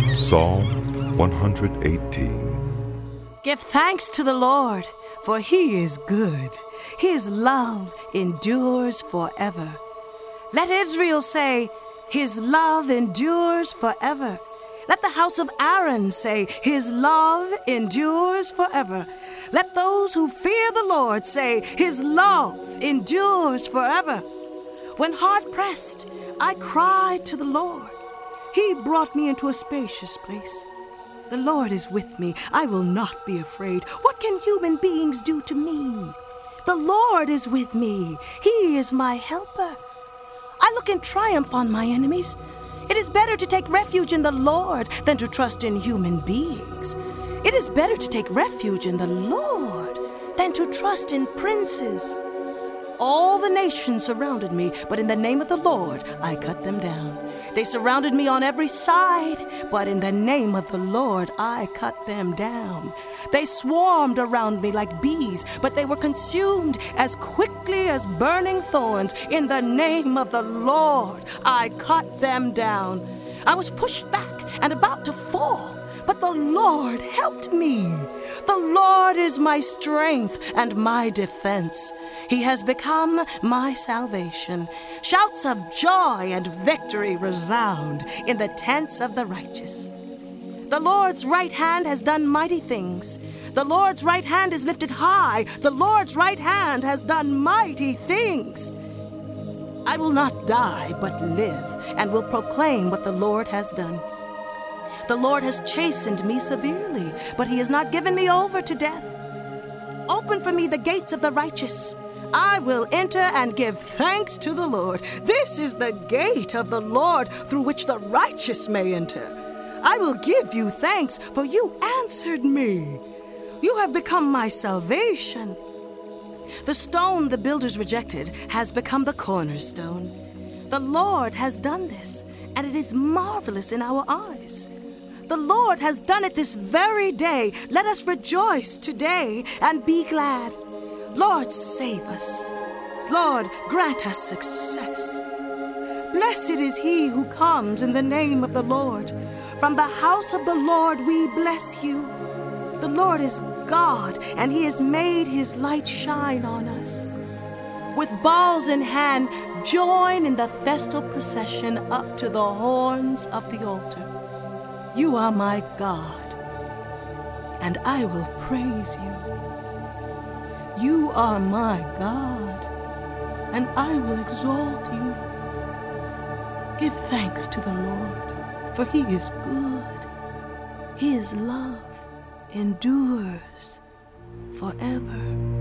Psalm 118. Give thanks to the Lord, for he is good. His love endures forever. Let Israel say, his love endures forever. Let the house of Aaron say, his love endures forever. Let those who fear the Lord say, his love endures forever. When hard pressed, I cried to the Lord. He brought me into a spacious place. The Lord is with me. I will not be afraid. What can human beings do to me? The Lord is with me. He is my helper. I look in triumph on my enemies. It is better to take refuge in the Lord than to trust in human beings. It is better to take refuge in the Lord than to trust in princes. All the nations surrounded me, but in the name of the Lord I cut them down. They surrounded me on every side, but in the name of the Lord I cut them down. They swarmed around me like bees, but they were consumed as quickly as burning thorns. In the name of the Lord I cut them down. I was pushed back and about to fall, but the Lord helped me. The Lord is my strength and my defense. He has become my salvation. Shouts of joy and victory resound in the tents of the righteous. The Lord's right hand has done mighty things. The Lord's right hand is lifted high. The Lord's right hand has done mighty things. I will not die, but live, and will proclaim what the Lord has done. The Lord has chastened me severely, but he has not given me over to death. Open for me the gates of the righteous. I will enter and give thanks to the Lord. This is the gate of the Lord through which the righteous may enter. I will give you thanks, for you answered me. You have become my salvation. The stone the builders rejected has become the cornerstone. The Lord has done this, and it is marvelous in our eyes. The Lord has done it this very day. Let us rejoice today and be glad. Lord, save us. Lord, grant us success. Blessed is he who comes in the name of the Lord. From the house of the Lord we bless you. The Lord is God, and he has made his light shine on us. With bowls in hand, join in the festal procession up to the horns of the altar. You are my God, and I will praise you. You are my God, and I will exalt you. Give thanks to the Lord, for he is good. His love endures forever.